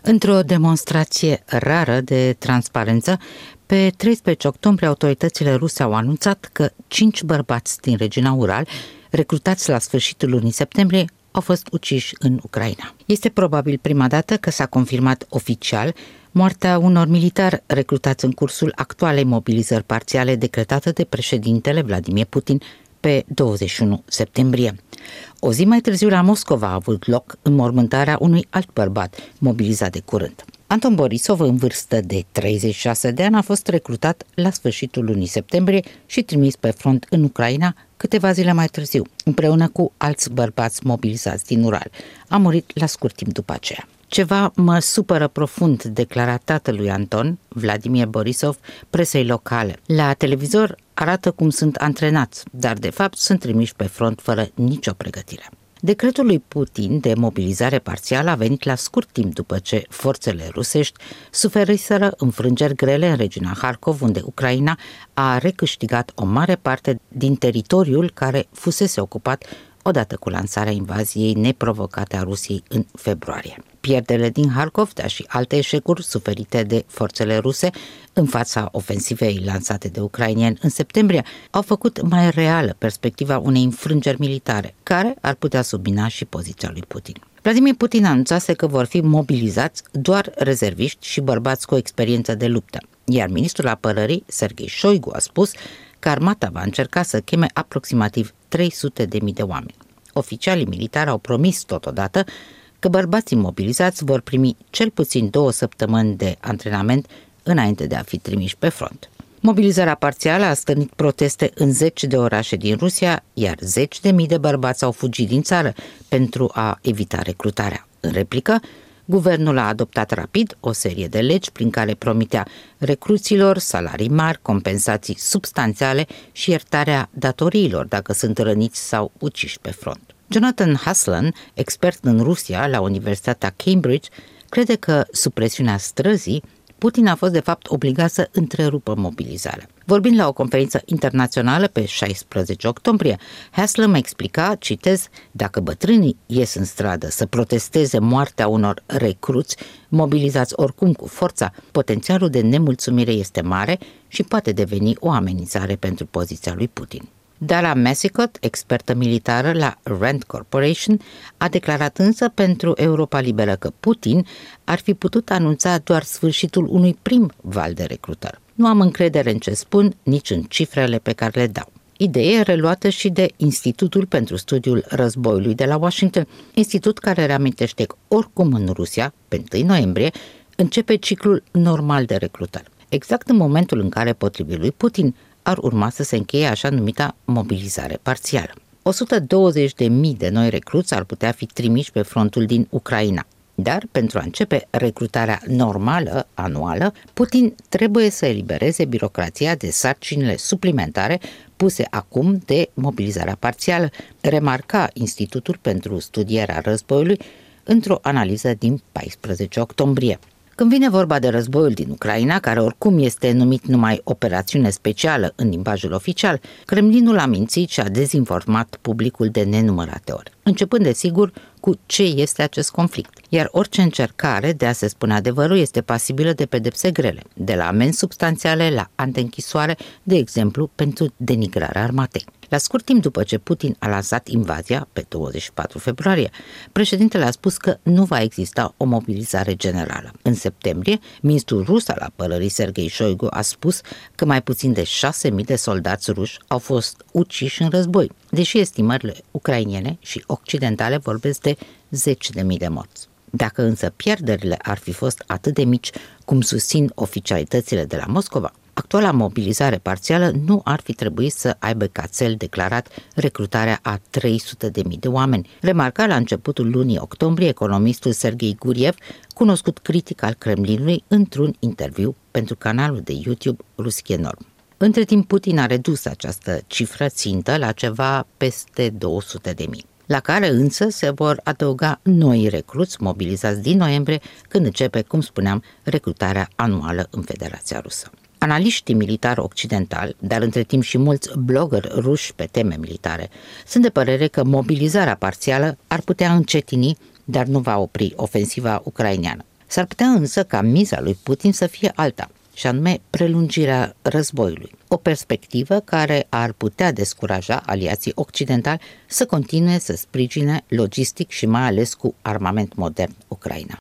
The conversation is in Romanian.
Într-o demonstrație rară de transparență, pe 13 octombrie autoritățile ruse au anunțat că 5 bărbați din regiunea Ural, recrutați la sfârșitul lunii septembrie, au fost uciși în Ucraina. Este probabil prima dată că s-a confirmat oficial moartea unor militari recrutați în cursul actualei mobilizări parțiale decretată de președintele Vladimir Putin pe 21 septembrie. O zi mai târziu la Moscova a avut loc înmormântarea unui alt bărbat mobilizat de curând. Anton Borisov, în vârstă de 36 de ani, a fost recrutat la sfârșitul lunii septembrie și trimis pe front în Ucraina câteva zile mai târziu, împreună cu alți bărbați mobilizați din Ural. A murit la scurt timp după aceea. Ceva mă supără profund, declara tatălui Anton, Vladimir Borisov, presei locale. La televizor arată cum sunt antrenați, dar de fapt sunt trimiși pe front fără nicio pregătire. Decretul lui Putin de mobilizare parțială a venit la scurt timp după ce forțele rusești suferiseră înfrângeri grele în regiunea Harkov, unde Ucraina a recâștigat o mare parte din teritoriul care fusese ocupat odată cu lansarea invaziei neprovocate a Rusiei în februarie. Pierderile din Harkov, dar și alte eșecuri suferite de forțele ruse în fața ofensivei lansate de ucrainieni în septembrie au făcut mai reală perspectiva unei înfrângeri militare, care ar putea submina și poziția lui Putin. Vladimir Putin anunțase că vor fi mobilizați doar rezerviști și bărbați cu experiență de luptă, iar ministrul apărării, Sergei Shoigu, a spus că armata va încerca să cheme aproximativ 300.000 de oameni. Oficialii militari au promis totodată că bărbații mobilizați vor primi cel puțin 2 săptămâni de antrenament înainte de a fi trimiși pe front. Mobilizarea parțială a stârnit proteste în 10 de orașe din Rusia, iar 10.000 de bărbați au fugit din țară pentru a evita recrutarea. În replică, guvernul a adoptat rapid o serie de legi prin care promitea recruților salarii mari, compensații substanțiale și iertarea datoriilor dacă sunt răniți sau uciși pe front. Jonathan Haslan, expert în Rusia la Universitatea Cambridge, crede că sub presiunea străzii, Putin a fost de fapt obligat să întrerupă mobilizarea. Vorbind la o conferință internațională pe 16 octombrie, Haslam explica, citez, dacă bătrânii ies în stradă să protesteze moartea unor recruți mobilizați oricum cu forța, potențialul de nemulțumire este mare și poate deveni o amenințare pentru poziția lui Putin. Dara Massicot, expertă militară la Rand Corporation, a declarat însă pentru Europa Liberă că Putin ar fi putut anunța doar sfârșitul unui prim val de recrutări. Nu am încredere în ce spun, nici în cifrele pe care le dau. Idee reluată și de Institutul pentru Studiul Războiului de la Washington, institut care reamintește că oricum în Rusia, pe 1 noiembrie, începe ciclul normal de recrutări. Exact în momentul în care, potrivit lui Putin, ar urma să se încheie așa numita mobilizare parțială. 120.000 de noi recruți ar putea fi trimiși pe frontul din Ucraina. Dar, pentru a începe recrutarea normală, anuală, Putin trebuie să elibereze birocrația de sarcinile suplimentare puse acum de mobilizarea parțială, remarca Institutul pentru Studierea Războiului într-o analiză din 14 octombrie. Când vine vorba de războiul din Ucraina, care oricum este numit numai operațiune specială în limbajul oficial, Kremlinul a mințit și a dezinformat publicul de nenumărate ori, începând desigur cu ce este acest conflict. Iar orice încercare de a se spune adevărul este pasibilă de pedepse grele, de la amenzi substanțiale la ani de închisoare, de exemplu pentru denigrarea armatei. La scurt timp după ce Putin a lansat invazia, pe 24 februarie, președintele a spus că nu va exista o mobilizare generală. În septembrie, ministrul rus al apărării Sergei Shoigu a spus că mai puțin de 6.000 de soldați ruși au fost uciși în război, deși estimările ucrainene și occidentale vorbesc de 10.000 de morți. Dacă însă pierderile ar fi fost atât de mici cum susțin oficialitățile de la Moscova, actuala mobilizare parțială nu ar fi trebuit să aibă ca cel declarat recrutarea a 300.000 de oameni, remarca la începutul lunii octombrie economistul Sergei Guriev, cunoscut critic al Kremlinului, într-un interviu pentru canalul de YouTube Ruski Enorm. Între timp, Putin a redus această cifră țintă la ceva peste 200.000. La care însă se vor adăuga noi recruți mobilizați din noiembrie, când începe, cum spuneam, recrutarea anuală în Federația Rusă. Analiștii militari occidentali, dar între timp și mulți blogări ruși pe teme militare, sunt de părere că mobilizarea parțială ar putea încetini, dar nu va opri ofensiva ucraineană. S-ar putea însă ca miza lui Putin să fie alta, și anume prelungirea războiului, o perspectivă care ar putea descuraja aliații occidentali să continue să sprijine logistic și mai ales cu armament modern Ucraina.